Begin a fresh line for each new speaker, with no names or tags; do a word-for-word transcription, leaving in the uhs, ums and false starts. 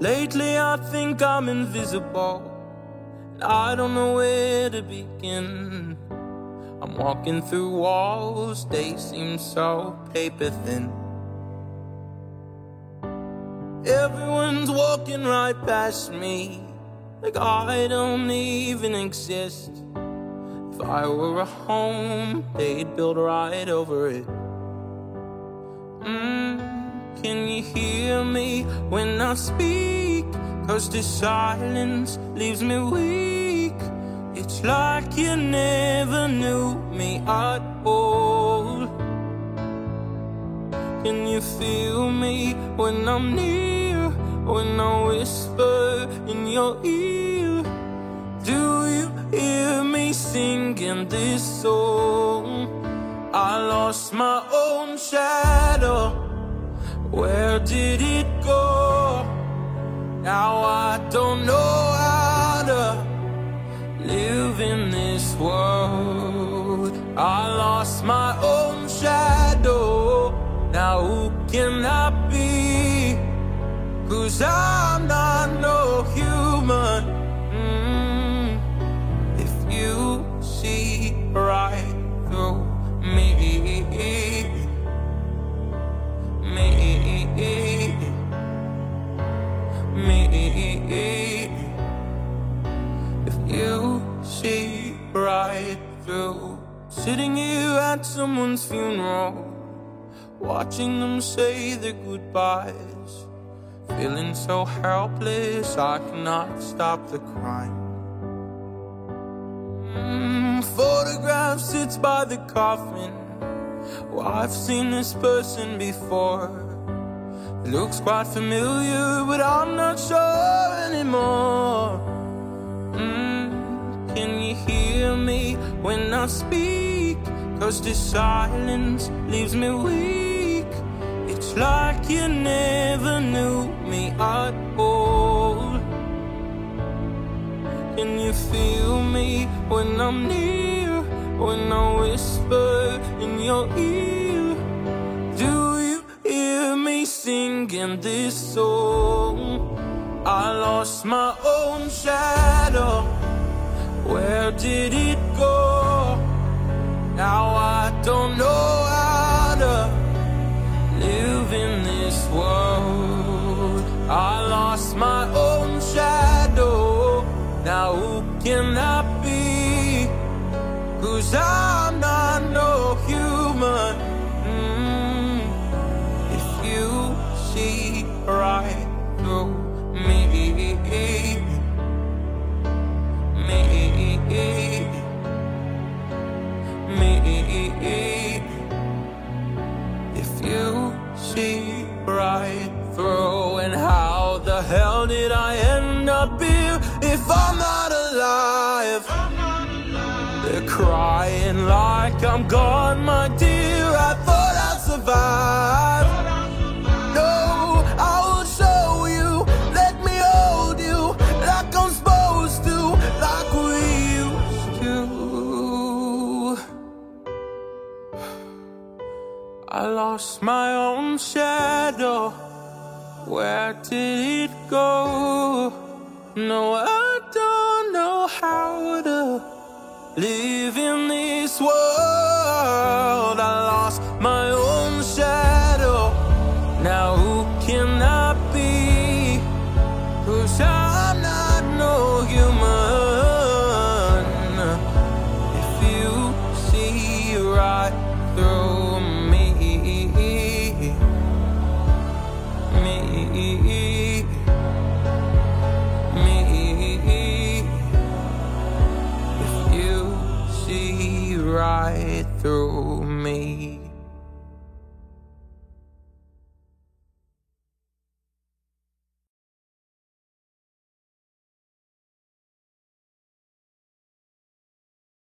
Lately I think I'm invisible, and I don't know where to begin. I'm walking through walls, they seem so paper thin. Everyone's walking right past me, like I don't even exist. If I were a home, they'd build right over it. Mm, can you hear me when I speak? 'Cause this silence leaves me weak. It's like you never knew me at all. Can you feel me when I'm near? When I whisper in your ear? Do you hear me singing this song? I lost my own shadow. Where did it go? Now I don't know how to live in this world. I lost my own shadow. Now who can I be? 'Cause I'm not no human. Mm. If you see right through me, me, me, if you see right through. Sitting here at someone's funeral, watching them say their goodbyes, feeling so helpless I cannot stop the crying. Mm, photograph sits by the coffin. Well, I've seen this person before. It looks quite familiar, but I'm not sure anymore. Mm, can you hear me when I speak? 'Cause this silence leaves me weak. It's like you never knew me at all. Can you feel me when I'm near? When I whisper in your ear? Do you hear me singing this song? I lost my own shadow. Where did it go? Now I don't know how to live in this world. I lost my own shadow. Now who can I be? 'Cause I'm not no human. Mm. If you see right through me, me, me, if you see right through. And how the hell did I end up here if I'm not alive? They're crying like I'm gone, my dear. I thought I'd survive. No, I will show you, let me hold you like I'm supposed to, like we used to. I lost my own shadow. Where did it go? No, I don't know how to live in this world. I lost my own shadow. Now who can I be? 'Cause I'm not no human. If you see right through me, me, me, if you see right through me.